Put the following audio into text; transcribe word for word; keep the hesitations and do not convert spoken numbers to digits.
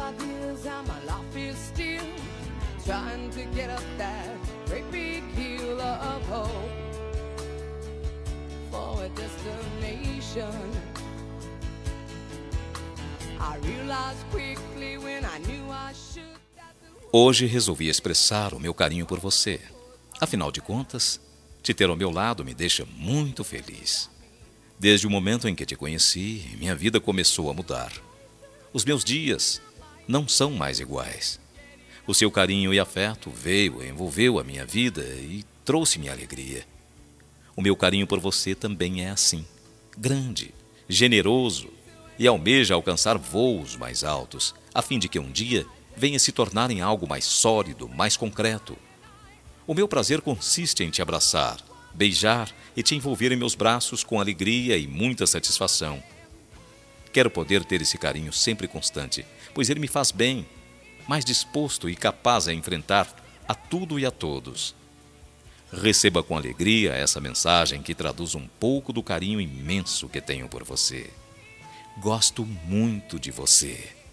ideas and my life is still trying to get up that great big hill of hope for a destination. I realized quickly when I knew I should. Hoje resolvi expressar o meu carinho por você. Afinal de contas, te ter ao meu lado me deixa muito feliz. Desde o momento em que te conheci, minha vida começou a mudar. Os meus dias não são mais iguais. O seu carinho e afeto veio, envolveu a minha vida e trouxe-me alegria. O meu carinho por você também é assim, grande, generoso e almeja alcançar voos mais altos, a fim de que um dia venha se tornar em algo mais sólido, mais concreto. O meu prazer consiste em te abraçar, beijar e te envolver em meus braços com alegria e muita satisfação. Quero poder ter esse carinho sempre constante, pois ele me faz bem, mais disposto e capaz a enfrentar a tudo e a todos. Receba com alegria essa mensagem que traduz um pouco do carinho imenso que tenho por você. Gosto muito de você.